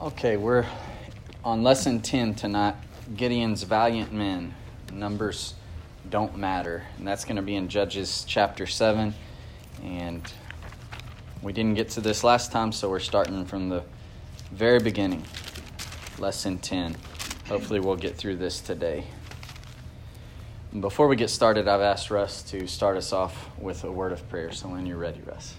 Okay, we're on lesson 10 tonight, Gideon's valiant men. Numbers don't matter. And that's going to be in Judges chapter 7. And we didn't get to this last time, so we're starting from the very beginning. Lesson 10. Hopefully we'll get through this today. And before we get started, I've asked Russ to start us off with a word of prayer. So when you're ready, Russ.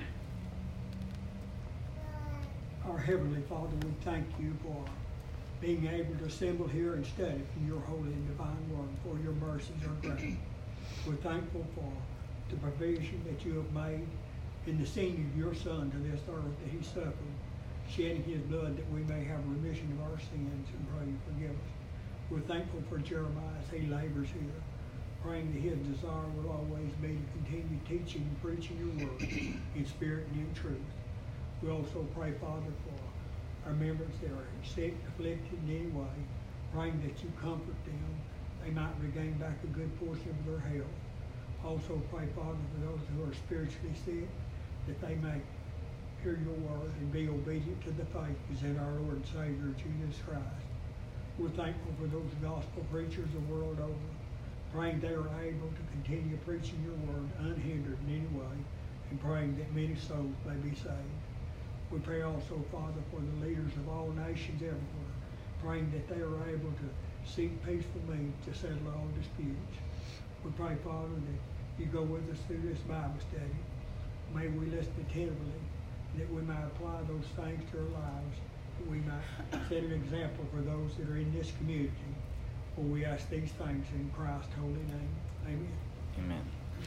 Our Heavenly Father, we thank you for being able to assemble here and study from your holy and divine word, for your mercies are great. We're thankful for the provision that you have made in the sending of your Son to this earth, that he suffered, shedding his blood that we may have remission of our sins, and pray you forgive us. We're thankful for Jeremiah as he labors here, praying that his desire will always be to continue teaching and preaching your word in spirit and in truth. We also pray, Father, for our members that are sick, afflicted in any way, praying that you comfort them, they might regain back a good portion of their health. Also pray, Father, for those who are spiritually sick, that they may hear your word and be obedient to the faith that is in our Lord and Savior, Jesus Christ. We're thankful for those gospel preachers the world over, praying they are able to continue preaching your word unhindered in any way, and praying that many souls may be saved. We pray also, Father, for the leaders of all nations everywhere, praying that they are able to seek peaceful means to settle all disputes. We pray, Father, that you go with us through this Bible study. May we listen attentively, that we might apply those things to our lives, that we might set an example for those that are in this community. For we ask these things in Christ's holy name. Amen. Amen.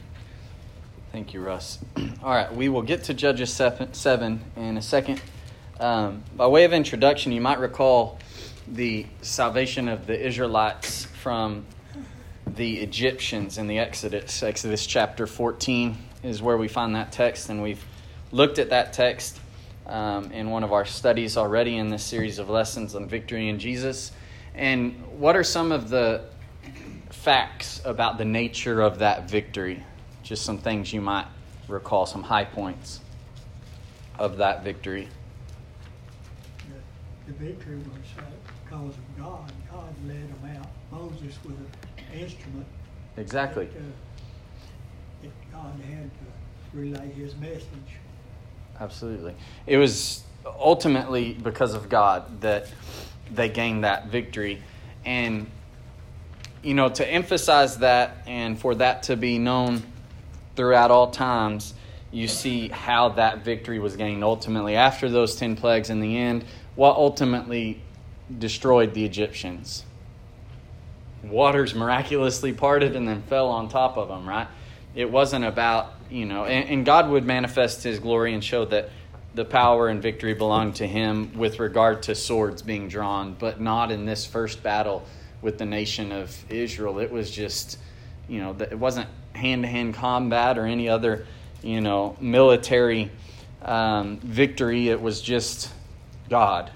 Thank you, Russ. All right, we will get to Judges 7 in a second. By way of introduction, you might recall the salvation of the Israelites from the Egyptians in the Exodus. Exodus chapter 14 is where we find that text, and we've looked at that text in one of our studies already in this series of lessons on victory in Jesus. And what are some of the facts about the nature of that victory? Just some things you might recall, some high points of that victory. The victory was because of God. God led them out. Moses with an instrument. Exactly. That God had to relay his message. Absolutely. It was ultimately because of God that they gained that victory. And, you know, to emphasize that and for that to be known throughout all times, you see how that victory was gained ultimately after those 10 plagues in the end. What ultimately destroyed the Egyptians? Waters miraculously parted and then fell on top of them, right? It wasn't about, and God would manifest his glory and show that the power and victory belonged to him with regard to swords being drawn, but not in this first battle with the nation of Israel. It was just, it wasn't hand-to-hand combat or any other, military victory. It was just God.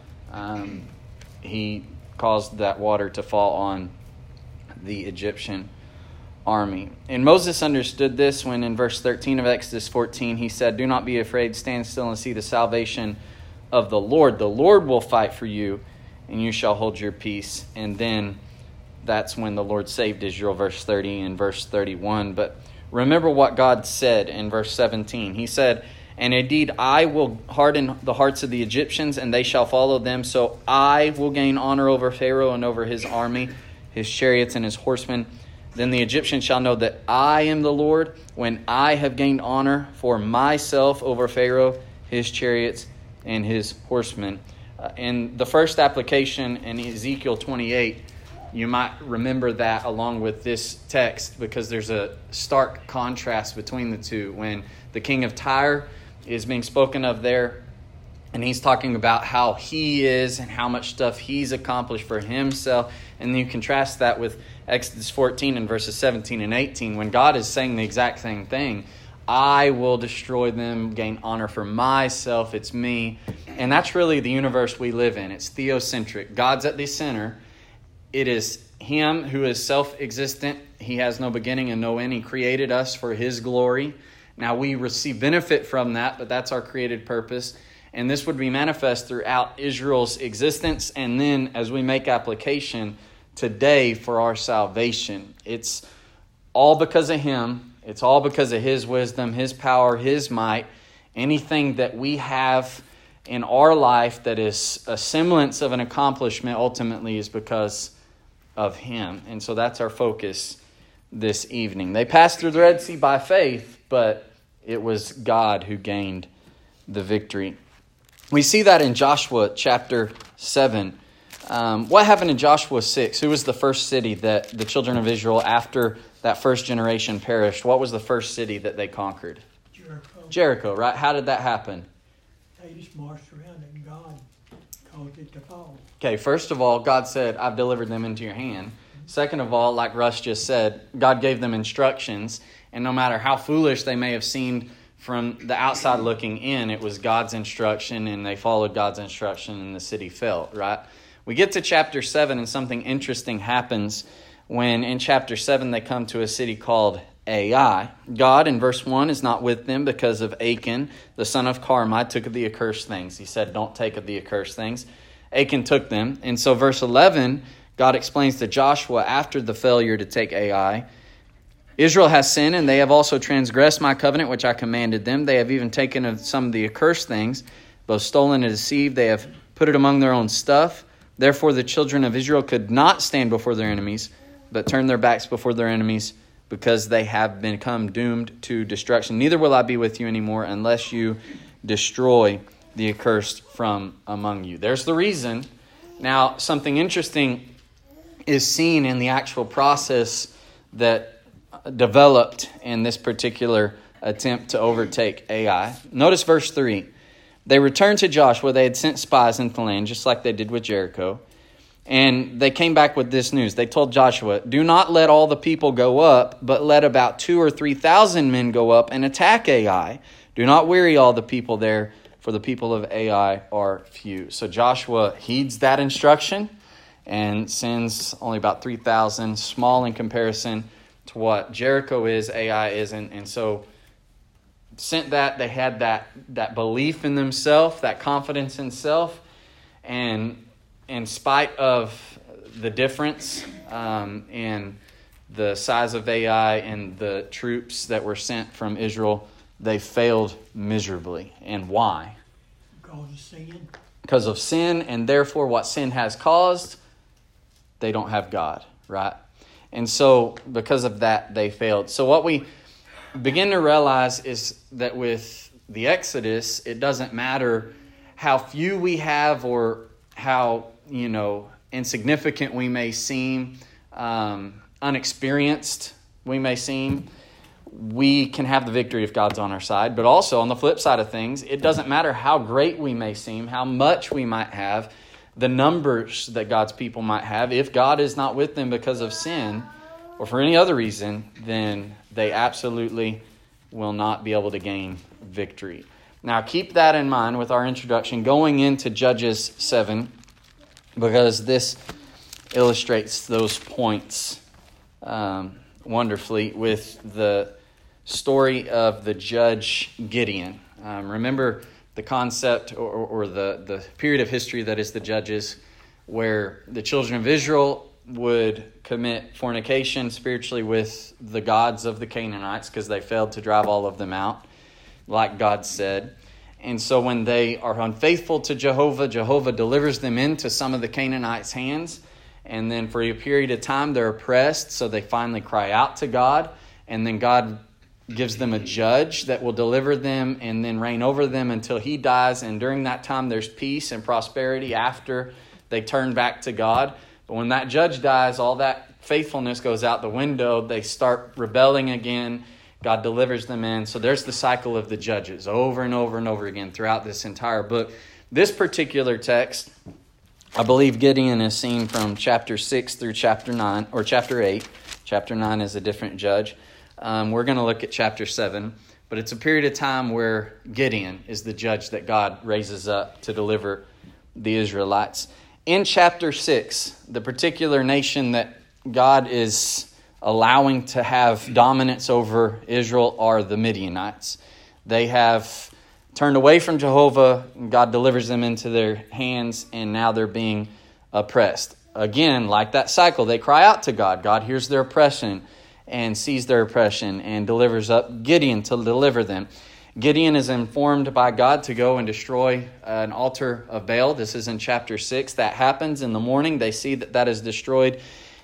He caused that water to fall on the Egyptian army. And Moses understood this when in verse 13 of Exodus 14, he said, "Do not be afraid, stand still and see the salvation of the Lord. The Lord will fight for you, and you shall hold your peace." And then that's when the Lord saved Israel, verse 30 and verse 31. But remember what God said in verse 17. He said, "And indeed I will harden the hearts of the Egyptians, and they shall follow them. So I will gain honor over Pharaoh and over his army, his chariots and his horsemen. Then the Egyptians shall know that I am the Lord, when I have gained honor for myself over Pharaoh, his chariots, and his horsemen." In the first application in Ezekiel 28, you might remember that along with this text, because there's a stark contrast between the two. When the king of Tyre is being spoken of there, and he's talking about how he is and how much stuff he's accomplished for himself. And then you contrast that with Exodus 14 and verses 17 and 18, when God is saying the exact same thing. I will destroy them, gain honor for myself. It's me. And that's really the universe we live in. It's theocentric. God's at the center. It is him who is self-existent. He has no beginning and no end. He created us for his glory. Now we receive benefit from that, but that's our created purpose. And this would be manifest throughout Israel's existence, and then as we make application today for our salvation. It's all because of Him. It's all because of His wisdom, His power, His might. Anything that we have in our life that is a semblance of an accomplishment ultimately is because of Him. And so that's our focus this evening. They passed through the Red Sea by faith, but it was God who gained the victory. We see that in Joshua chapter 7. What happened in Joshua 6? Who was the first city that the children of Israel, after that first generation perished, what was the first city that they conquered? Jericho, right? How did that happen? They just marched around it and God caused it to fall. Okay, first of all, God said, I've delivered them into your hand. Second of all, like Russ just said, God gave them instructions. And no matter how foolish they may have seemed from the outside looking in, it was God's instruction, and they followed God's instruction, and the city fell, right? We get to chapter 7, and something interesting happens when in chapter 7 they come to a city called Ai. God, in verse 1, is not with them because of Achan, the son of Carmi, took of the accursed things. He said, don't take of the accursed things. Achan took them. And so verse 11, God explains to Joshua after the failure to take Ai, Israel has sinned, and they have also transgressed my covenant, which I commanded them. They have even taken of some of the accursed things, both stolen and deceived. They have put it among their own stuff. Therefore, the children of Israel could not stand before their enemies, but turn their backs before their enemies, because they have become doomed to destruction. Neither will I be with you anymore unless you destroy the accursed from among you. There's the reason. Now, something interesting is seen in the actual process that developed in this particular attempt to overtake Ai. Notice verse 3. They returned to Joshua. They had sent spies into the land, just like they did with Jericho. And they came back with this news. They told Joshua, do not let all the people go up, but let about 2,000 or 3,000 men go up and attack Ai. Do not weary all the people there, for the people of Ai are few. So Joshua heeds that instruction and sends only about 3,000, small in comparison to what Jericho is, Ai isn't. And so sent that. They had that belief in themselves, that confidence in self. And in spite of the difference in the size of Ai and the troops that were sent from Israel, they failed miserably. And why? Because of sin. Because of sin, and therefore what sin has caused, they don't have God, right? And so because of that, they failed. So what we begin to realize is that with the Exodus, it doesn't matter how few we have or how, insignificant we may seem, unexperienced we may seem. We can have the victory if God's on our side. But also on the flip side of things, it doesn't matter how great we may seem, how much we might have, the numbers that God's people might have. If God is not with them because of sin or for any other reason, then they absolutely will not be able to gain victory. Now keep that in mind with our introduction going into Judges 7, because this illustrates those points wonderfully with the story of the judge Gideon. Remember the concept or the period of history that is the Judges, where the children of Israel would commit fornication spiritually with the gods of the Canaanites because they failed to drive all of them out, like God said. And so when they are unfaithful to Jehovah, Jehovah delivers them into some of the Canaanites' hands. And then for a period of time, they're oppressed. So they finally cry out to God. And then God gives them a judge that will deliver them and then reign over them until he dies. And during that time, there's peace and prosperity after they turn back to God. But when that judge dies, all that faithfulness goes out the window. They start rebelling again. God delivers them in. So there's the cycle of the judges over and over and over again throughout this entire book. This particular text, I believe Gideon is seen from chapter 6 through chapter 9, or chapter 8. Chapter 9 is a different judge. We're going to look at chapter 7. But it's a period of time where Gideon is the judge that God raises up to deliver the Israelites. In chapter 6, the particular nation that God is allowing to have dominance over Israel are the Midianites. They have turned away from Jehovah. God delivers them into their hands, and now they're being oppressed. Again, like that cycle, they cry out to God. God hears their oppression and sees their oppression and delivers up Gideon to deliver them. Gideon is informed by God to go and destroy an altar of Baal. This is in chapter 6. That happens in the morning. They see that that is destroyed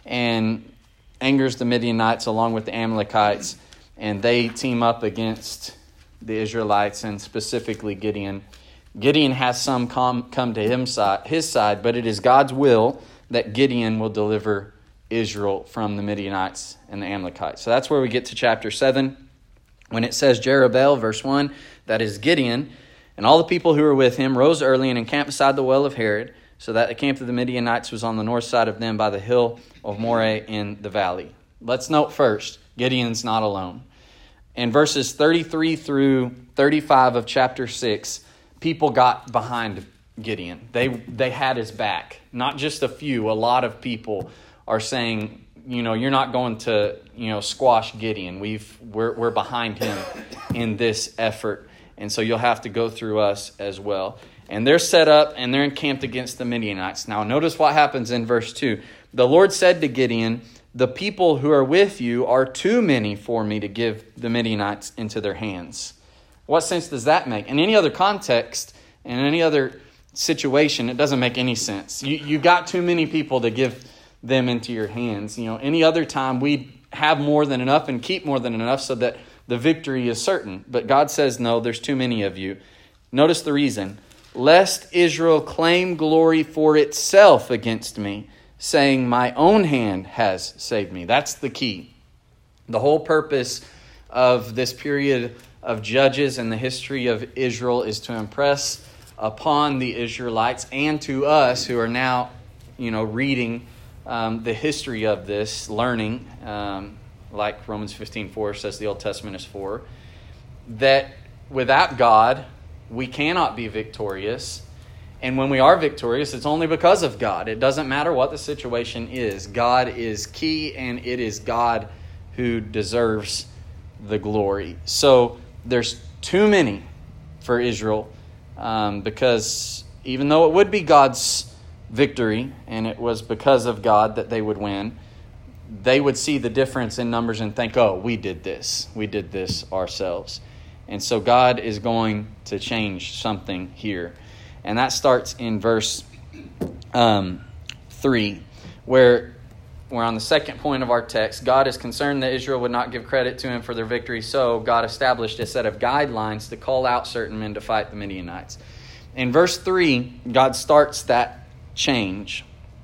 and angers the Midianites along with the Amalekites. And they team up against the Israelites and specifically Gideon. Gideon has some come to his side, but it is God's will that Gideon will deliver Israel from the Midianites and the Amalekites. So that's where we get to chapter 7. When it says Jerubbaal, verse 1, that is Gideon, and all the people who were with him rose early and encamped beside the well of Harod, so that the camp of the Midianites was on the north side of them by the hill of Moreh in the valley. Let's note first, Gideon's not alone. In verses 33 through 35 of chapter 6, people got behind Gideon. They had his back. Not just a few, a lot of people are saying, you're not going to, squash Gideon. We're behind him in this effort. And so you'll have to go through us as well. And they're set up and they're encamped against the Midianites. Now notice what happens in verse 2. The Lord said to Gideon, the people who are with you are too many for me to give the Midianites into their hands. What sense does that make? In any other context, in any other situation, it doesn't make any sense. You got too many people to give them into your hands. Any other time we'd have more than enough and keep more than enough so that the victory is certain. But God says, no, there's too many of you. Notice the reason. Lest Israel claim glory for itself against me, saying, my own hand has saved me. That's the key. The whole purpose of this period of Judges and the history of Israel is to impress upon the Israelites and to us who are now, reading the history of this, learning, like Romans 15:4 says the Old Testament is for, that without God, we cannot be victorious. And when we are victorious, it's only because of God. It doesn't matter what the situation is. God is key, and it is God who deserves the glory. So there's too many for Israel because even though it would be God's victory, and it was because of God that they would win, they would see the difference in numbers and think, oh, we did this ourselves. And so God is going to change something here. And that starts in verse 3, where we're on the second point of our text. God is concerned that Israel would not give credit to him for their victory, so God established a set of guidelines to call out certain men to fight the Midianites. In verse 3, God starts that change.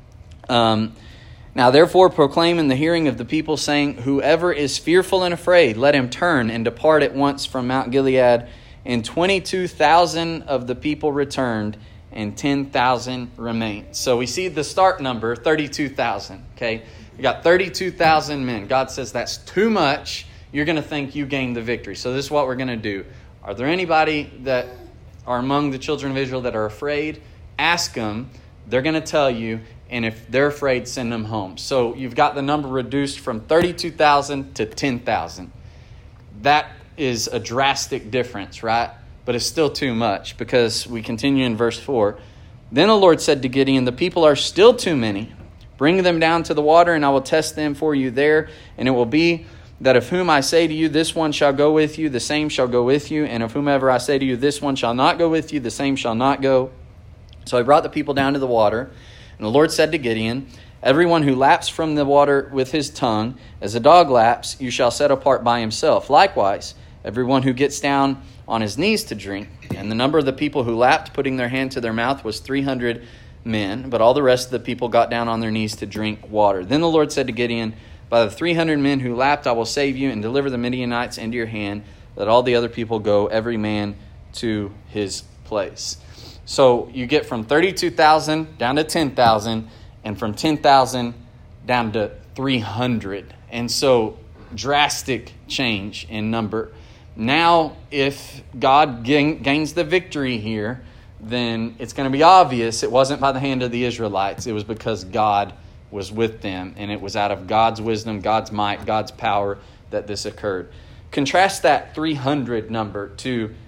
Now therefore proclaim in the hearing of the people, saying, whoever is fearful and afraid, let him turn and depart at once from Mount Gilead. And 22,000 of the people returned, and 10,000 remained. So we see the start number, 32,000. Okay, you got 32,000 men. God says that's too much. You're going to think you gained the victory. So this is what we're going to do. Are there anybody that are among the children of Israel that are afraid? Ask them. They're going to tell you. And if they're afraid, send them home. So you've got the number reduced from 32,000 to 10,000. That is a drastic difference, right? But it's still too much, because we continue in verse 4. Then the Lord said to Gideon, the people are still too many. Bring them down to the water, and I will test them for you there. And it will be that of whom I say to you, this one shall go with you, the same shall go with you. And of whomever I say to you, this one shall not go with you, the same shall not go. So he brought the people down to the water. And the Lord said to Gideon, everyone who laps from the water with his tongue, as a dog laps, you shall set apart by himself. Likewise, everyone who gets down on his knees to drink. And the number of the people who lapped, putting their hand to their mouth, was 300 men. But all the rest of the people got down on their knees to drink water. Then the Lord said to Gideon, by the 300 men who lapped, I will save you and deliver the Midianites into your hand. Let all the other people go, every man to his place. So you get from 32,000 down to 10,000, and from 10,000 down to 300. And so drastic change in number. Now, if God gains the victory here, then it's going to be obvious it wasn't by the hand of the Israelites. It was because God was with them, and it was out of God's wisdom, God's might, God's power that this occurred. Contrast that 300 number to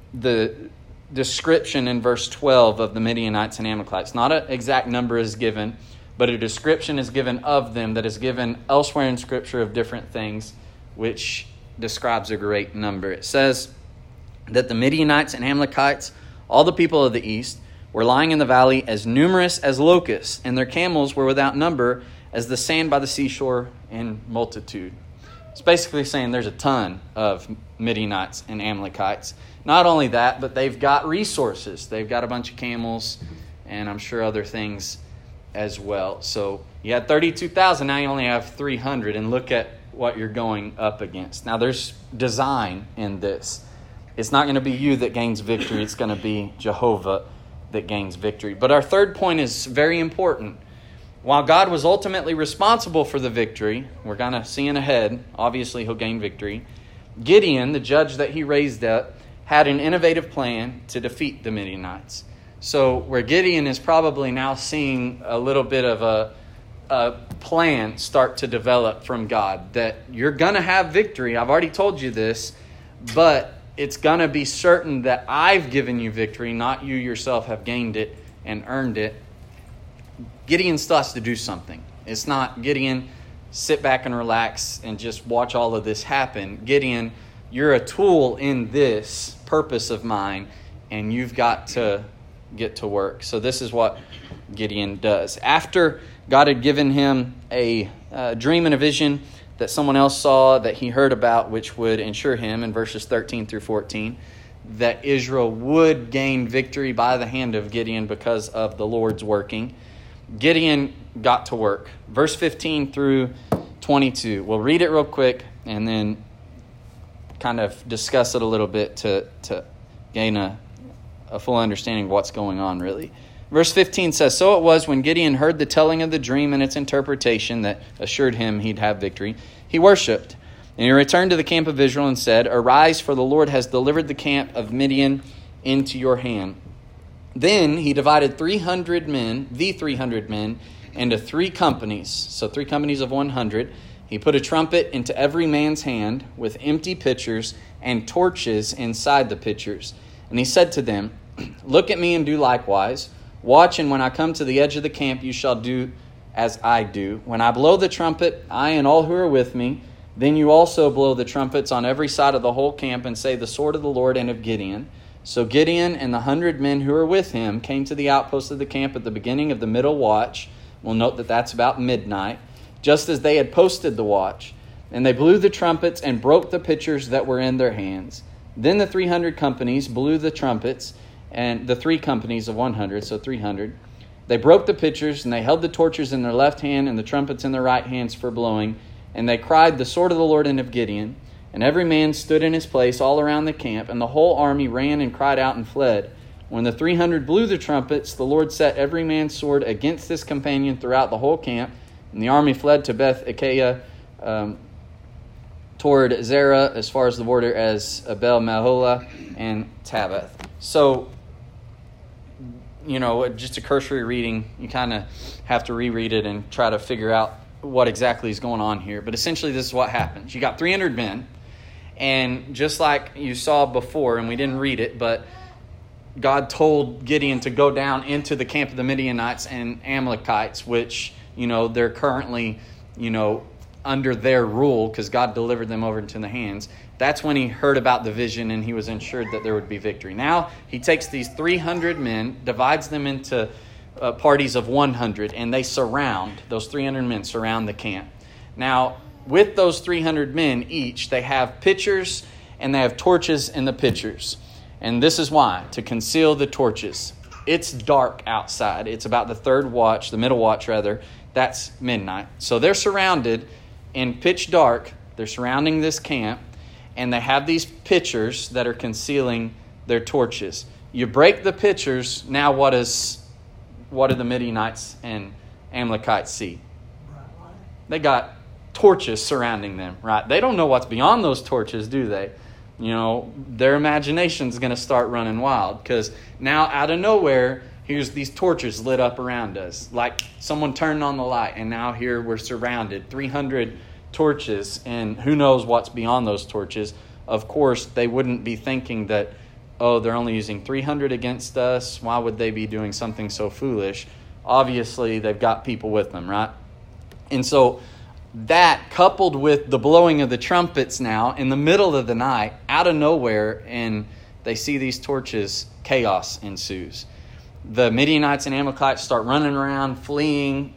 the description in verse 12 of the Midianites and Amalekites. Not an exact number is given, but a description is given of them that is given elsewhere in Scripture of different things, which describes a great number. It says that the Midianites and Amalekites, all the people of the east, were lying in the valley as numerous as locusts, and their camels were without number as the sand by the seashore in multitude. It's basically saying there's a ton of Midianites and Amalekites. Not only that, but they've got resources. They've got a bunch of camels and I'm sure other things as well. So you had 32,000, now you only have 300, and look at what you're going up against. Now there's design in this. It's not going to be you that gains victory. It's going to be Jehovah that gains victory. But our third point is very important. While God was ultimately responsible for the victory, we're kind of seeing ahead, obviously he'll gain victory, Gideon, the judge that he raised up, had an innovative plan to defeat the Midianites. So where Gideon is probably now seeing a little bit of a plan start to develop from God, that you're going to have victory. I've already told you this, but it's going to be certain that I've given you victory, not you yourself have gained it and earned it. Gideon still has to do something. It's not Gideon, sit back and relax and just watch all of this happen. Gideon, you're a tool in this purpose of mine, and you've got to get to work. So this is what Gideon does. After God had given him a dream and a vision that someone else saw, that he heard about, which would ensure him, in verses 13 through 14, that Israel would gain victory by the hand of Gideon because of the Lord's working, Gideon got to work. Verse 15 through 22. We'll read it real quick and then kind of discuss it a little bit to gain a full understanding of what's going on, really. Verse 15 says, "So it was when Gideon heard the telling of the dream and its interpretation that assured him he'd have victory, he worshipped. And he returned to the camp of Israel and said, 'Arise, for the Lord has delivered the camp of Midian into your hand.' Then he divided 300 men, into 3 companies, so 3 companies of 100. He put a trumpet into every man's hand with empty pitchers and torches inside the pitchers. And he said to them, 'Look at me and do likewise. Watch, and when I come to the edge of the camp, you shall do as I do. When I blow the trumpet, I and all who are with me, then you also blow the trumpets on every side of the whole camp and say, the sword of the Lord and of Gideon.' So Gideon and the 100 men who were with him came to the outpost of the camp at the beginning of the middle watch." We'll note that that's about midnight, "just as they had posted the watch. And they blew the trumpets and broke the pitchers that were in their hands. Then the 300 companies blew the trumpets, and the 3 companies of 100, so 300. They broke the pitchers, and they held the torches in their left hand and the trumpets in their right hands for blowing. And they cried, 'The sword of the Lord and of Gideon.' And every man stood in his place all around the camp, and the whole army ran and cried out and fled. When the 300 blew the trumpets, the Lord set every man's sword against his companion throughout the whole camp, and the army fled to Beth Achaia, toward Zerah, as far as the border as Abel Meholah and Tabbath." So, just a cursory reading, you kind of have to reread it and try to figure out what exactly is going on here. But essentially, this is what happens. You got 300 men, and just like you saw before, and we didn't read it, but God told Gideon to go down into the camp of the Midianites and Amalekites, which, they're currently, under their rule because God delivered them over into the hands. That's when he heard about the vision and he was assured that there would be victory. Now he takes these 300 men, divides them into parties of 100, and those 300 men surround the camp. Now, with those 300 men each, they have pitchers and they have torches in the pitchers. And this is why, to conceal the torches. It's dark outside. It's about the middle watch rather. That's midnight. So they're surrounded in pitch dark. They're surrounding this camp, and they have these pitchers that are concealing their torches. You break the pitchers, now what do the Midianites and Amalekites see? They got torches surrounding them, right? They don't know what's beyond those torches, do they? Their imagination's going to start running wild, because now out of nowhere, here's these torches lit up around us. Like someone turned on the light, and now here we're surrounded. 300 torches, and who knows what's beyond those torches. Of course, they wouldn't be thinking that oh, they're only using 300 against us. Why would they be doing something so foolish? Obviously, they've got people with them, right? And so that, coupled with the blowing of the trumpets now in the middle of the night, out of nowhere, and they see these torches, chaos ensues. The Midianites and Amalekites start running around, fleeing,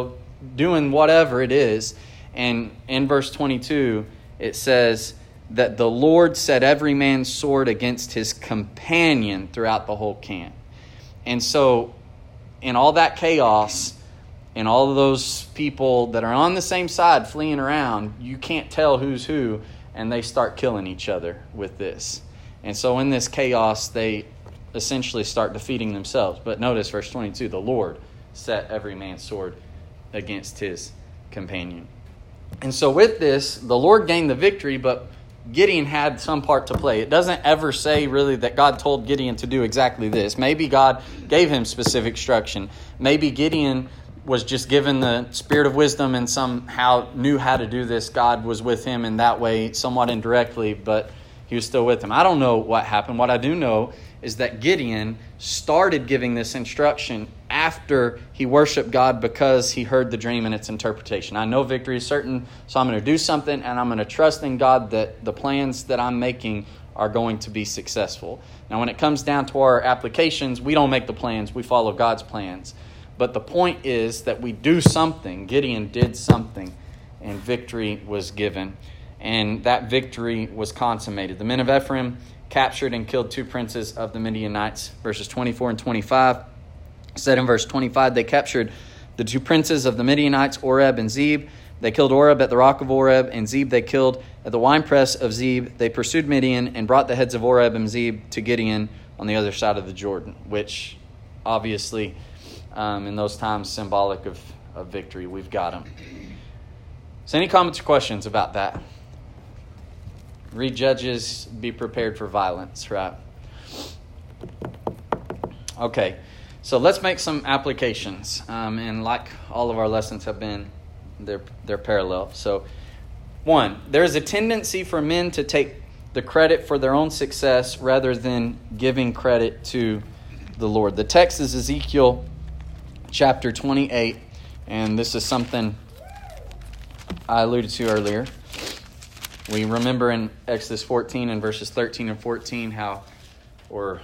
doing whatever it is. And in verse 22, it says that the Lord set every man's sword against his companion throughout the whole camp. And so in all that chaos, and all of those people that are on the same side fleeing around, you can't tell who's who, and they start killing each other with this. And so in this chaos, they essentially start defeating themselves. But notice verse 22, the Lord set every man's sword against his companion. And so with this, the Lord gained the victory, but Gideon had some part to play. It doesn't ever say really that God told Gideon to do exactly this. Maybe God gave him specific instruction. Maybe Gideon was just given the spirit of wisdom and somehow knew how to do this. God was with him in that way, somewhat indirectly, but he was still with him. I don't know what happened. What I do know is that Gideon started giving this instruction after he worshiped God because he heard the dream and its interpretation. I know victory is certain, so I'm going to do something, and I'm going to trust in God that the plans that I'm making are going to be successful. Now, when it comes down to our applications, we don't make the plans. We follow God's plans. But the point is that we do something. Gideon did something, and victory was given. And that victory was consummated. The men of Ephraim captured and killed 2 princes of the Midianites. Verses 24 and 25 said in verse 25, they captured the 2 princes of the Midianites, Oreb and Zeb. They killed Oreb at the rock of Oreb, and Zeb they killed at the winepress of Zeb. They pursued Midian and brought the heads of Oreb and Zeb to Gideon on the other side of the Jordan, which obviously in those times symbolic of victory. We've got them. So any comments or questions about that? Read Judges, be prepared for violence, right? Okay, so let's make some applications. And like all of our lessons have been, they're parallel. So, 1, there is a tendency for men to take the credit for their own success rather than giving credit to the Lord. The text is Ezekiel chapter 28, and this is something I alluded to earlier. We remember in Exodus 14 and verses 13 and 14 how, or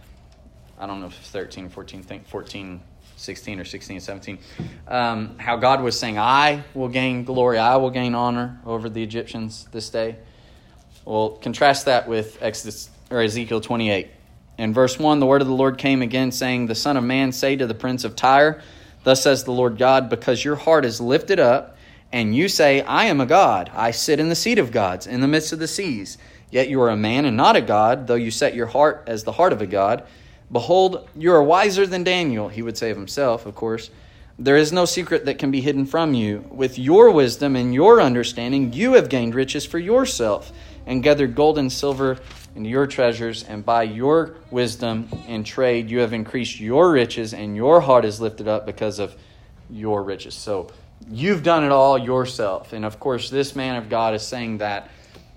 I don't know if it's 13 or 14, I think 14, 16 or 16 and 17, how God was saying, I will gain glory, I will gain honor over the Egyptians this day. Well, contrast that with Ezekiel 28. In verse 1, the word of the Lord came again, saying, the Son of Man, say to the prince of Tyre, thus says the Lord God, because your heart is lifted up, and you say, I am a god. I sit in the seat of gods, in the midst of the seas. Yet you are a man and not a god, though you set your heart as the heart of a god. Behold, you are wiser than Daniel, he would say of himself, of course. There is no secret that can be hidden from you. With your wisdom and your understanding, you have gained riches for yourself, and gathered gold and silver into your treasures, and by your wisdom and trade you have increased your riches, and your heart is lifted up because of your riches. So you've done it all yourself. And of course, this man of God is saying that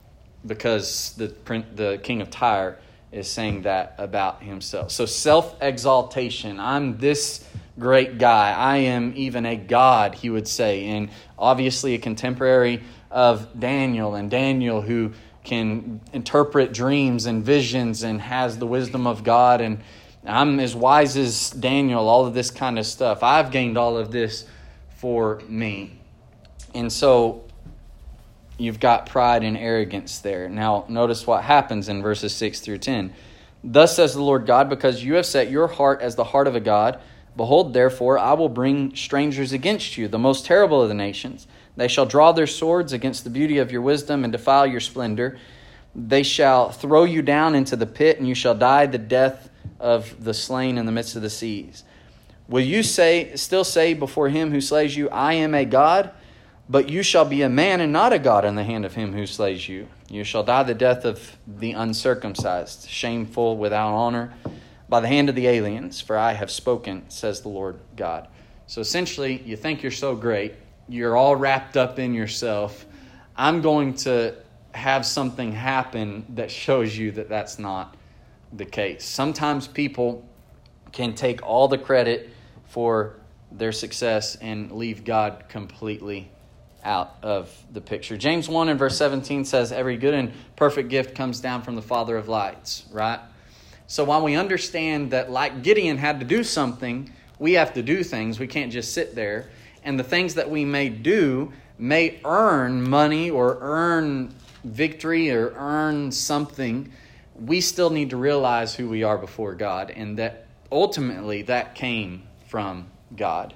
because the king of Tyre is saying that about himself. So self-exaltation. I'm this great guy. I am even a god, he would say. And obviously a contemporary of Daniel, and Daniel who can interpret dreams and visions and has the wisdom of God. And I'm as wise as Daniel, all of this kind of stuff. I've gained all of this for me. And so you've got pride and arrogance there. Now, notice what happens in verses 6 through 10. Thus says the Lord God, because you have set your heart as the heart of a god, behold, therefore, I will bring strangers against you, the most terrible of the nations. They shall draw their swords against the beauty of your wisdom and defile your splendor. They shall throw you down into the pit, and you shall die the death of the slain in the midst of the seas. Will you still say before him who slays you, I am a god? But you shall be a man and not a god in the hand of him who slays you. You shall die the death of the uncircumcised, shameful, without honor, by the hand of the aliens, for I have spoken, says the Lord God. So essentially, you think you're so great, you're all wrapped up in yourself. I'm going to have something happen that shows you that that's not the case. Sometimes people can take all the credit for their success and leave God completely out of the picture. James 1 and verse 17 says, every good and perfect gift comes down from the Father of lights, right? So while we understand that like Gideon had to do something, we have to do things. We can't just sit there. And the things that we may do may earn money or earn victory or earn something. We still need to realize who we are before God, and that ultimately that came from God.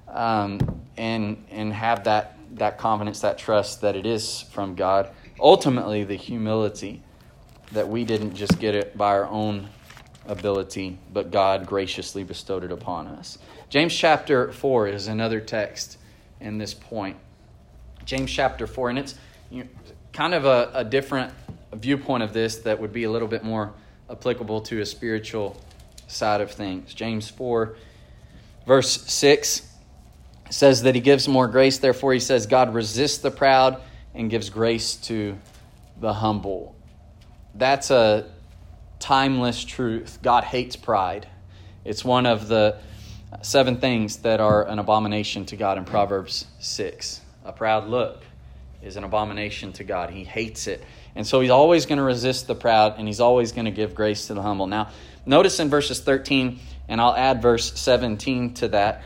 And have that confidence, that trust that it is from God. Ultimately, the humility that we didn't just get it by our own ability, but God graciously bestowed it upon us. James chapter 4 is another text in this point. James chapter 4, and it's kind of a different viewpoint of this that would be a little bit more applicable to a spiritual side of things. James 4, verse 6 says that he gives more grace. Therefore, he says, God resists the proud and gives grace to the humble. That's a timeless truth. God hates pride. It's one of the 7 things that are an abomination to God in Proverbs 6. A proud look is an abomination to God. He hates it. And so he's always going to resist the proud, and he's always going to give grace to the humble. Now, notice in verses 13, and I'll add verse 17 to that,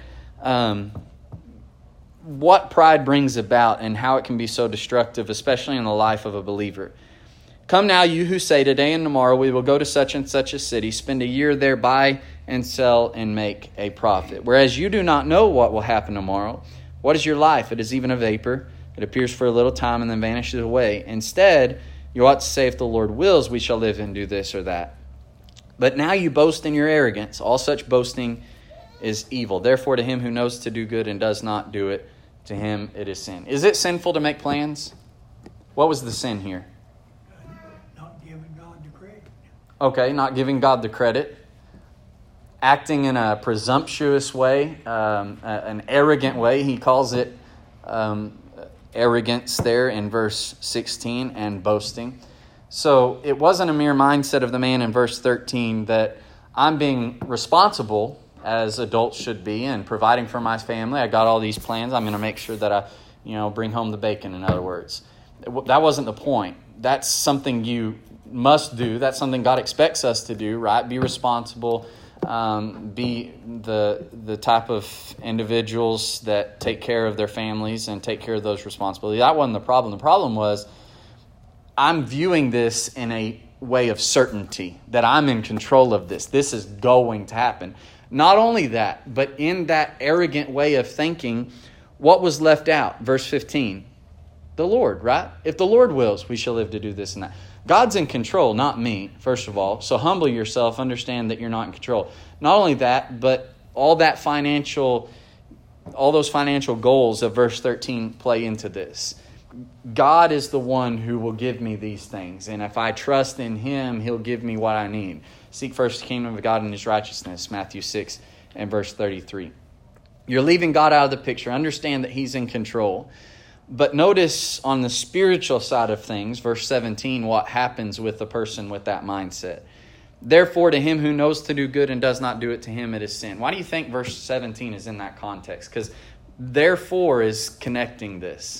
what pride brings about and how it can be so destructive, especially in the life of a believer. Come now, you who say, today and tomorrow we will go to such and such a city, spend a year there, buy and sell and make a profit. Whereas you do not know what will happen tomorrow. What is your life? It is even a vapor. It appears for a little time and then vanishes away. Instead, you ought to say, if the Lord wills, we shall live and do this or that. But now you boast in your arrogance. All such boasting is evil. Therefore, to him who knows to do good and does not do it, to him it is sin. Is it sinful to make plans? What was the sin here? Not giving God the credit. Okay, not giving God the credit. Acting in a presumptuous way, an arrogant way. He calls it arrogance there in verse 16, and boasting. So it wasn't a mere mindset of the man in verse 13 that I'm being responsible as adults should be and providing for my family. I got all these plans. I'm going to make sure that I bring home the bacon, in other words. That wasn't the point. That's something you must do. That's something God expects us to do, right? Be responsible. Be the type of individuals that take care of their families and take care of those responsibilities. That wasn't the problem. The problem was I'm viewing this in a way of certainty that I'm in control of this. This is going to happen. Not only that, but in that arrogant way of thinking, what was left out? Verse 15, the Lord, right? If the Lord wills, we shall live to do this and that. God's in control, not me, first of all. So humble yourself, understand that you're not in control. Not only that, but all those financial goals of verse 13 play into this. God is the one who will give me these things. And if I trust in him, he'll give me what I need. Seek first the kingdom of God and his righteousness, Matthew 6 and verse 33. You're leaving God out of the picture. Understand that he's in control. But notice on the spiritual side of things, verse 17, what happens with the person with that mindset. Therefore, to him who knows to do good and does not do it, to him it is sin. Why do you think verse 17 is in that context? Because therefore is connecting this.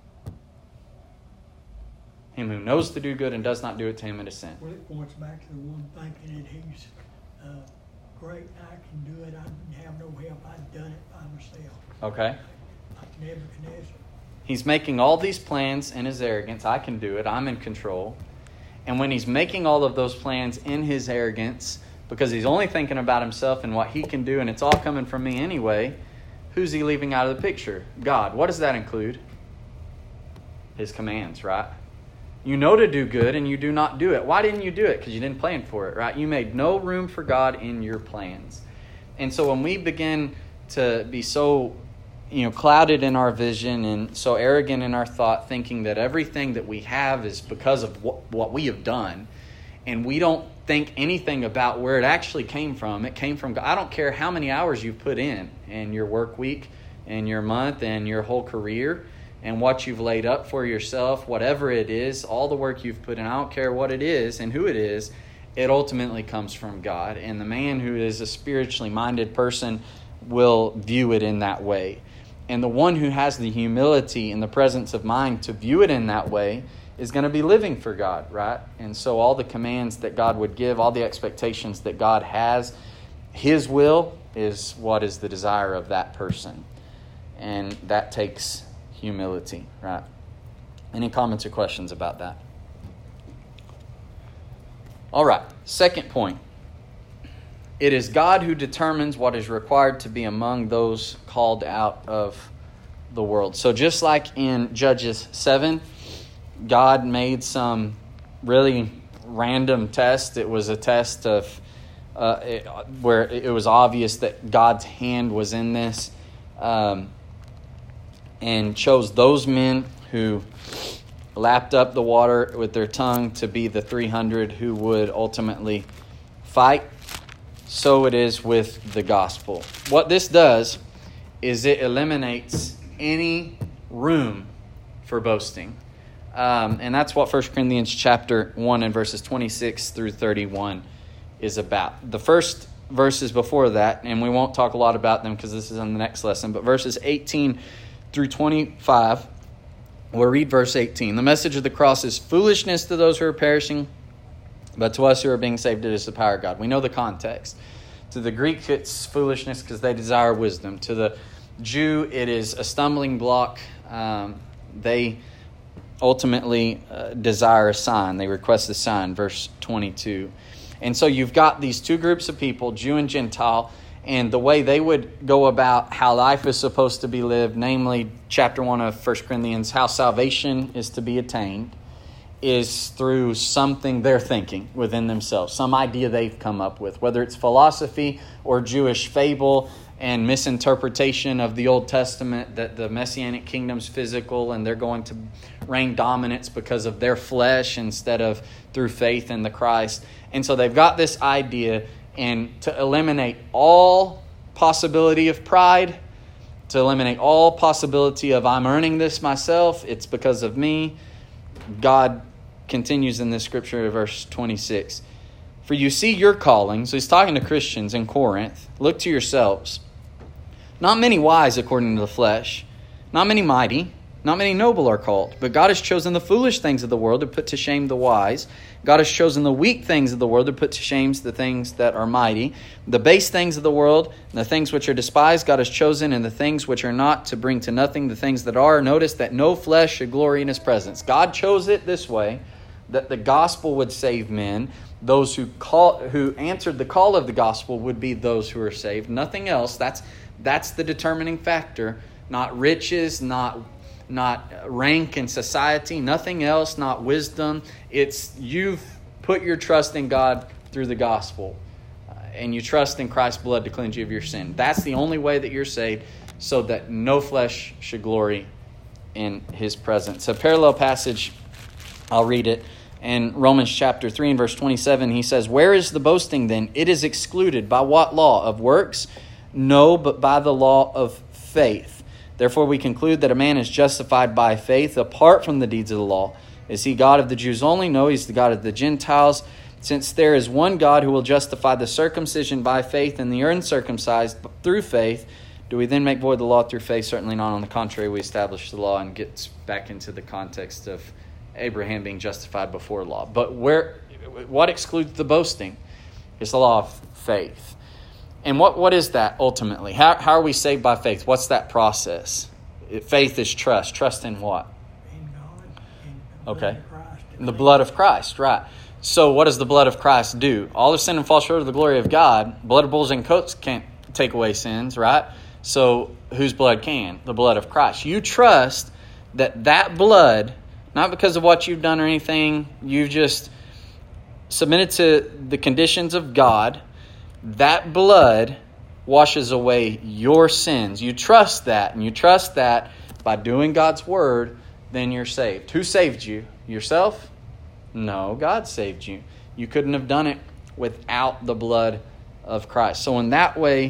Him who knows to do good and does not do it, to him it is sin. Well, it points back to the one thinking that he's great, I can do it, I didn't have no help, I've done it by myself. Okay. Like Nebuchadnezzar. He's making all these plans in his arrogance. I can do it. I'm in control. And when he's making all of those plans in his arrogance, because he's only thinking about himself and what he can do, and it's all coming from me anyway, who's he leaving out of the picture? God. What does that include? His commands, right? You know to do good and you do not do it. Why didn't you do it? Because you didn't plan for it, right? You made no room for God in your plans. And so when we begin to be so clouded in our vision and so arrogant in our thought, thinking that everything that we have is because of what we have done, and we don't think anything about where it actually came from. It came from God. I don't care how many hours you've put in your work week and your month and your whole career and what you've laid up for yourself, whatever it is, all the work you've put in. I don't care what it is and who it is. it ultimately comes from God. And the man who is a spiritually minded person will view it in that way. And the one who has the humility and the presence of mind to view it in that way is going to be living for God, right? And so all the commands that God would give, all the expectations that God has, His will is what is the desire of that person. And that takes humility, right? Any comments or questions about that? All right, second point. It is God who determines what is required to be among those called out of the world. So just like in Judges 7, God made some really random test. It was a test of where it was obvious that God's hand was in this, and chose those men who lapped up the water with their tongue to be the 300 who would ultimately fight. So it is with the gospel. What this does is it eliminates any room for boasting. And that's what 1 Corinthians chapter 1 and verses 26 through 31 is about. The first verses before that, and we won't talk a lot about them because this is in the next lesson, but verses 18 through 25, we'll read verse 18. The message of the cross is foolishness to those who are perishing, but to us who are being saved, it is the power of God. We know the context. To the Greek, it's foolishness because they desire wisdom. To the Jew, it is a stumbling block. They ultimately desire a sign. They request a sign, verse 22. And so you've got these two groups of people, Jew and Gentile, and the way they would go about how life is supposed to be lived, namely chapter 1 of 1 Corinthians, how salvation is to be attained, is through something they're thinking within themselves, some idea they've come up with, whether it's philosophy or Jewish fable and misinterpretation of the Old Testament, that the Messianic kingdom's physical and they're going to reign dominance because of their flesh instead of through faith in the Christ. And so they've got this idea, and to eliminate all possibility of pride, to eliminate all possibility of I'm earning this myself, it's because of me, God continues in this scripture, verse 26. For you see your calling, so he's talking to Christians in Corinth, look to yourselves. Not many wise according to the flesh, not many mighty, not many noble are called. But God has chosen the foolish things of the world to put to shame the wise. God has chosen the weak things of the world to put to shame the things that are mighty. The base things of the world, and the things which are despised, God has chosen, and the things which are not, to bring to nothing the things that are. Notice that no flesh should glory in His presence. God chose it this way, that the gospel would save men. Those who answered the call of the gospel would be those who are saved. Nothing else. That's the determining factor. Not riches, not rank in society, nothing else, not wisdom. It's you've put your trust in God through the gospel, and you trust in Christ's blood to cleanse you of your sin. That's the only way that you're saved, so that no flesh should glory in His presence. A parallel passage, I'll read it. In Romans chapter 3 and verse 27, he says, where is the boasting then? It is excluded. By what law? Of works? No, but by the law of faith. Therefore we conclude that a man is justified by faith apart from the deeds of the law. Is he God of the Jews only? No, he's the God of the Gentiles. Since there is one God who will justify the circumcision by faith and the uncircumcised through faith, do we then make void the law through faith? Certainly not. On the contrary, we establish the law, and gets back into the context of Abraham being justified before law. But what excludes the boasting? It's the law of faith. And what is that ultimately? How are we saved by faith? What's that process? Faith is trust. Trust in what? In God. In Okay. In the blood of Christ, right. So what does the blood of Christ do? All of sin and fall short of the glory of God. Blood of bulls and goats can't take away sins, right? So whose blood can? The blood of Christ. You trust that blood, not because of what you've done or anything, you've just submitted to the conditions of God. That blood washes away your sins. You trust that, and you trust that by doing God's word, then you're saved. Who saved you? Yourself? No, God saved you. You couldn't have done it without the blood of Christ. So in that way,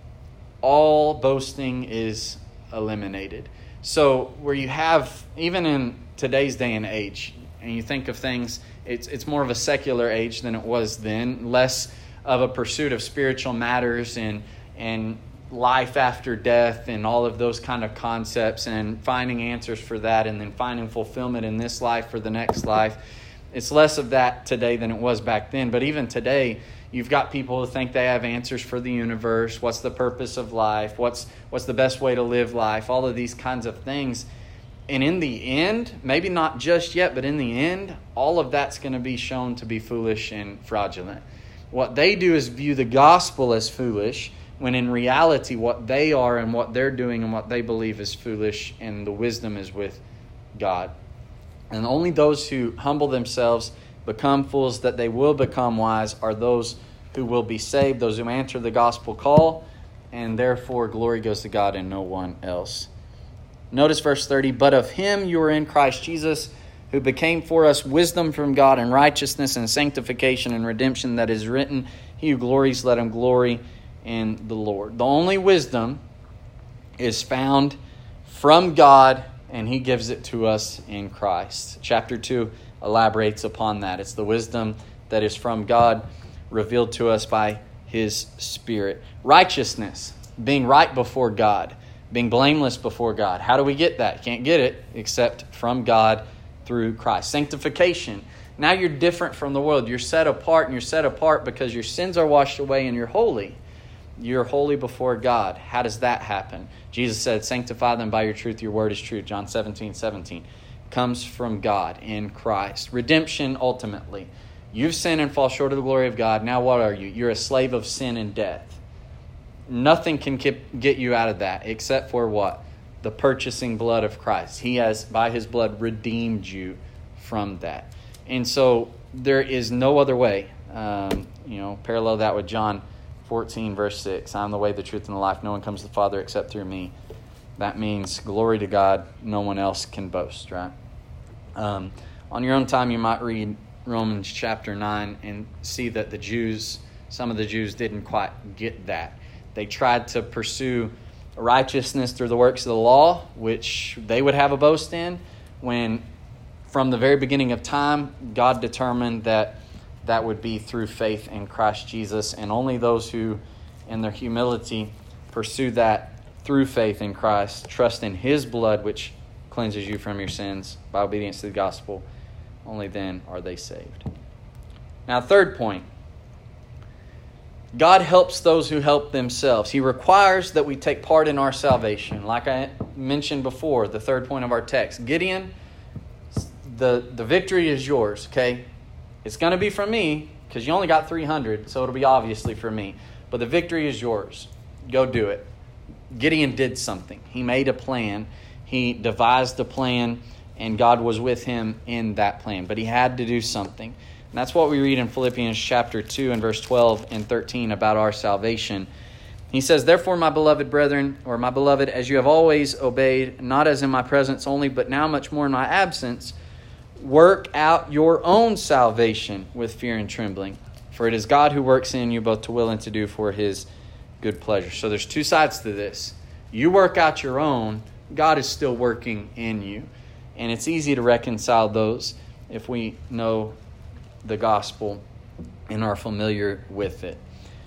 all boasting is eliminated. So where you have, even in today's day and age, and you think of things It's more of a secular age than it was then, less of a pursuit of spiritual matters and life after death and all of those kind of concepts and finding answers for that and then finding fulfillment in this life or the next life. It's less of that today than it was back then. But even today, you've got people who think they have answers for the universe. What's the purpose of life? What's the best way to live life? All of these kinds of things. And in the end, maybe not just yet, but in the end, all of that's going to be shown to be foolish and fraudulent. What they do is view the gospel as foolish, when in reality what they are and what they're doing and what they believe is foolish, and the wisdom is with God. And only those who humble themselves, become fools that they will become wise, are those who will be saved, those who answer the gospel call, and therefore glory goes to God and no one else. Notice verse 30, but of him you are in Christ Jesus, who became for us wisdom from God and righteousness and sanctification and redemption, that is written, he who glories, let him glory in the Lord. The only wisdom is found from God, and he gives it to us in Christ. Chapter 2 elaborates upon that. It's the wisdom that is from God, revealed to us by his Spirit. Righteousness, being right before God, being blameless before God. How do we get that? Can't get it except from God through Christ. Sanctification. Now you're different from the world. You're set apart, and you're set apart because your sins are washed away and you're holy. You're holy before God. How does that happen? Jesus said, sanctify them by your truth. Your word is true. John 17:17. Comes from God in Christ. Redemption, ultimately. You've sinned and fall short of the glory of God. Now what are you? You're a slave of sin and death. Nothing can get you out of that except for what? The purchasing blood of Christ. He has, by his blood, redeemed you from that. And so there is no other way. Parallel that with John 14, verse 6. I am the way, the truth, and the life. No one comes to the Father except through me. That means glory to God. No one else can boast, right? On your own time, you might read Romans chapter 9 and see that some of the Jews didn't quite get that. They tried to pursue righteousness through the works of the law, which they would have a boast in, when from the very beginning of time, God determined that would be through faith in Christ Jesus, and only those who, in their humility, pursue that through faith in Christ, trust in his blood, which cleanses you from your sins by obedience to the gospel, only then are they saved. Now, third point. God helps those who help themselves. He requires that we take part in our salvation. Like I mentioned before, the third point of our text. Gideon, the victory is yours, okay? It's going to be from me because you only got 300, so it'll be obviously for me. But the victory is yours. Go do it. Gideon did something. He made a plan. He devised a plan, and God was with him in that plan. But he had to do something. And that's what we read in Philippians chapter 2 and verse 12 and 13 about our salvation. He says, therefore, my beloved brethren, or my beloved, as you have always obeyed, not as in my presence only, but now much more in my absence, work out your own salvation with fear and trembling. For it is God who works in you both to will and to do for his good pleasure. So there's two sides to this. You work out your own. God is still working in you. And it's easy to reconcile those if we know the gospel and are familiar with it.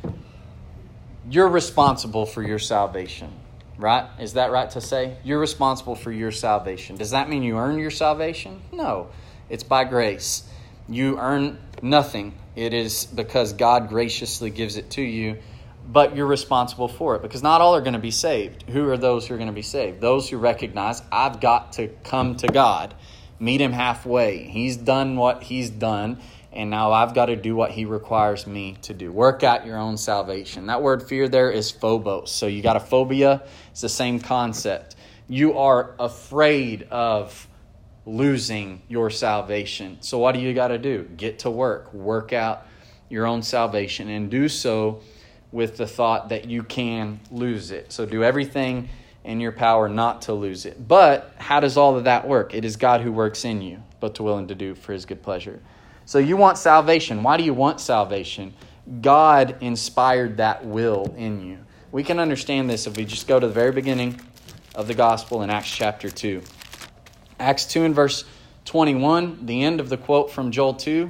You're responsible for your salvation, right? Is that right to say? You're responsible for your salvation. Does that mean you earn your salvation? No. It's by grace. You earn nothing. It is because God graciously gives it to you, but you're responsible for it because not all are going to be saved. Who are those who are going to be saved? Those who recognize I've got to come to God, meet him halfway. He's done what he's done, and now I've got to do what he requires me to do. Work out your own salvation. That word fear there is phobos. So you got a phobia. It's the same concept. You are afraid of losing your salvation. So what do you got to do? Get to work. Work out your own salvation and do so with the thought that you can lose it. So do everything in your power not to lose it. But how does all of that work? It is God who works in you, but to will and to do for his good pleasure. So you want salvation. Why do you want salvation? God inspired that will in you. We can understand this if we just go to the very beginning of the gospel in Acts chapter 2. Acts 2 and verse 21, the end of the quote from Joel 2.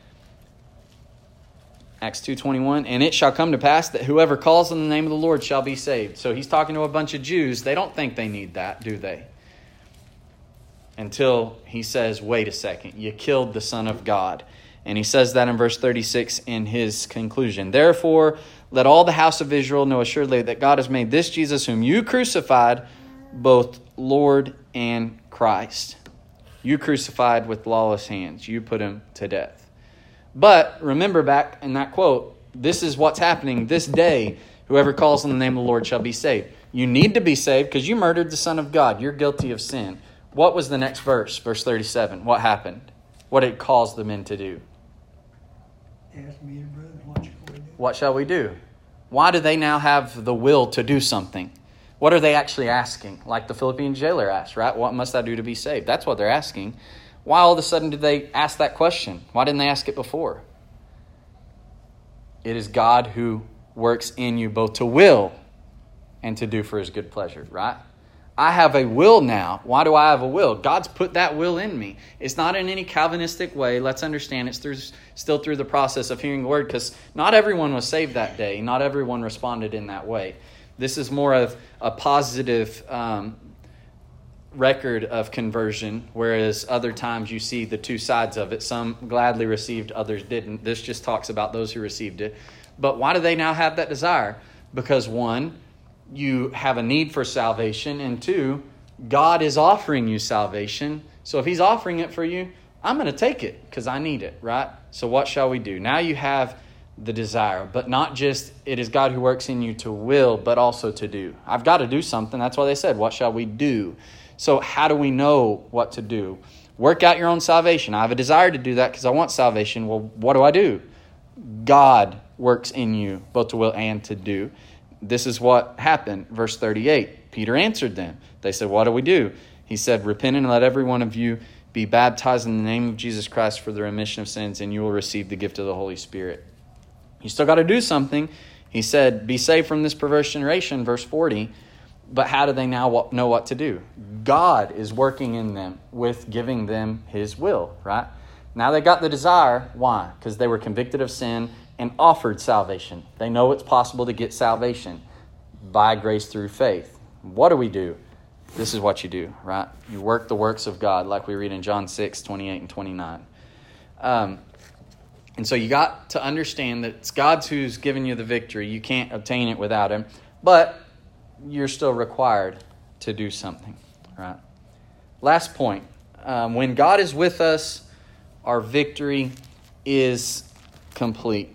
Acts 2:21, and it shall come to pass that whoever calls on the name of the Lord shall be saved. So he's talking to a bunch of Jews. They don't think they need that, do they? Until he says, wait a second, you killed the Son of God. And he says that in verse 36 in his conclusion. Therefore, let all the house of Israel know assuredly that God has made this Jesus whom you crucified both Lord and Christ. You crucified with lawless hands. You put him to death. But remember back in that quote, this is what's happening this day. Whoever calls on the name of the Lord shall be saved. You need to be saved because you murdered the Son of God. You're guilty of sin. What was the next verse? Verse 37. What happened? What did it cause the men to do? Ask me, brother, what shall we do? What shall we do? Why do they now have the will to do something? What are they actually asking? Like the Philippian jailer asked, right? What must I do to be saved? That's what they're asking. Why all of a sudden did they ask that question? Why didn't they ask it before? It is God who works in you both to will and to do for his good pleasure, right? I have a will now. Why do I have a will? God's put that will in me. It's not in any Calvinistic way. Let's understand it's still through the process of hearing the word, because not everyone was saved that day. Not everyone responded in that way. This is more of a positive record of conversion, whereas other times you see the two sides of it. Some gladly received, others didn't. This just talks about those who received it. But why do they now have that desire? Because one, you have a need for salvation, and two, God is offering you salvation. So if he's offering it for you, I'm going to take it because I need it, right? So what shall we do? Now you have the desire, but not just it is God who works in you to will, but also to do. I've got to do something. That's why they said, what shall we do? So how do we know what to do? Work out your own salvation. I have a desire to do that because I want salvation. Well, what do? God works in you both to will and to do. This is what happened. Verse 38, Peter answered them. They said, what do we do? He said, repent and let every one of you be baptized in the name of Jesus Christ for the remission of sins, and you will receive the gift of the Holy Spirit. You still got to do something. He said, be saved from this perverse generation, verse 40. But how do they now know what to do? God is working in them with giving them his will, right? Now they got the desire. Why? Because they were convicted of sin and offered salvation. They know it's possible to get salvation by grace through faith. What do? This is what you do, right? You work the works of God, like we read in John 6, 28 and 29. And so you got to understand that it's God who's given you the victory. You can't obtain it without him. But you're still required to do something, right? Last point. When God is with us, our victory is complete.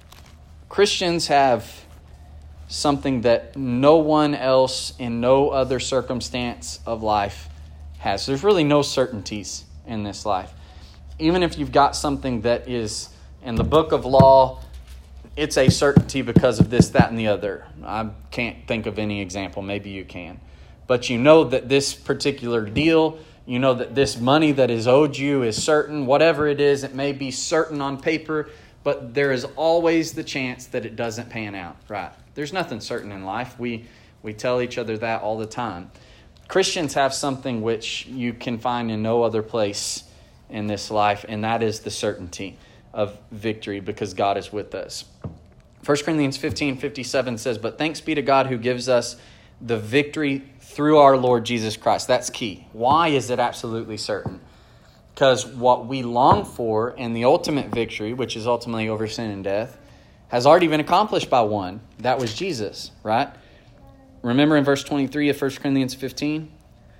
Christians have something that no one else in no other circumstance of life has. There's really no certainties in this life. Even if you've got something that is in the book of law, it's a certainty because of this, that, and the other. I can't think of any example. Maybe you can. But you know that this particular deal, you know that this money that is owed you is certain. Whatever it is, it may be certain on paper, but there is always the chance that it doesn't pan out, right? There's nothing certain in life. We tell each other that all the time. Christians have something which you can find in no other place in this life, and that is the certainty of victory because God is with us. 1 Corinthians 15:57 says, but thanks be to God who gives us the victory through our Lord Jesus Christ. That's key. Why is it absolutely certain? Because what we long for and the ultimate victory, which is ultimately over sin and death, has already been accomplished by one. That was Jesus, right? Remember in verse 23 of 1 Corinthians 15?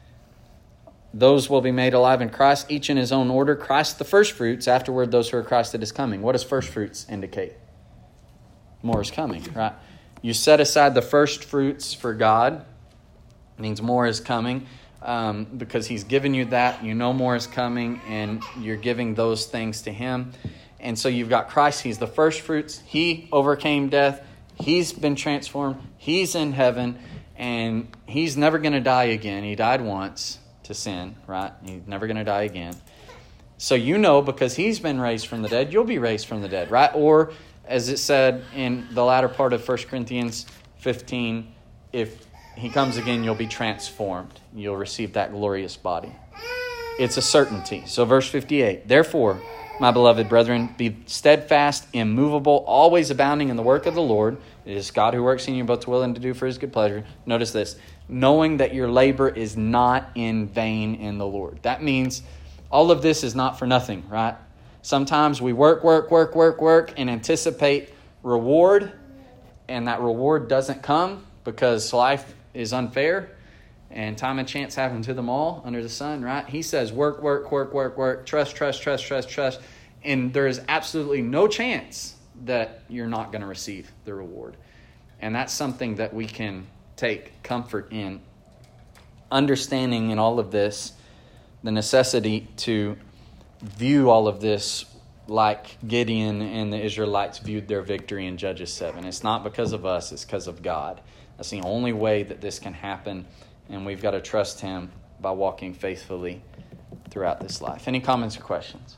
Those will be made alive in Christ, each in his own order. Christ the first fruits, afterward those who are Christ that is coming. What does first fruits indicate? More is coming, right? You set aside the first fruits for God. It means more is coming because he's given you that. You know more is coming and you're giving those things to him. And so you've got Christ. He's the first fruits. He overcame death. He's been transformed. He's in heaven and he's never going to die again. He died once to sin, right? He's never going to die again. So you know because he's been raised from the dead, you'll be raised from the dead, right? Or as it said in the latter part of 1 Corinthians 15, if he comes again, you'll be transformed. You'll receive that glorious body. It's a certainty. So verse 58, therefore, my beloved brethren, be steadfast, immovable, always abounding in the work of the Lord. It is God who works in you both to will and to do for his good pleasure. Notice this, knowing that your labor is not in vain in the Lord. That means all of this is not for nothing, right? Sometimes we work, and anticipate reward, and that reward doesn't come because life is unfair and time and chance happen to them all under the sun, right? He says work, trust, and there is absolutely no chance that you're not going to receive the reward. And that's something that we can take comfort in, understanding in all of this the necessity to view all of this like Gideon and the Israelites viewed their victory in Judges 7. It's not because of us, it's because of God. That's the only way that this can happen, and we've got to trust him by walking faithfully throughout this life. Any comments or questions?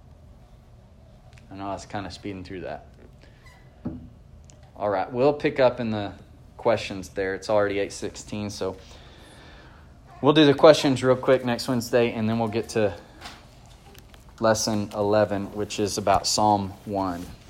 I know I was kind of speeding through that. All right, we'll pick up in the questions there. It's already 8:16, so we'll do the questions real quick next Wednesday, and then we'll get to Lesson 11, which is about Psalm 1.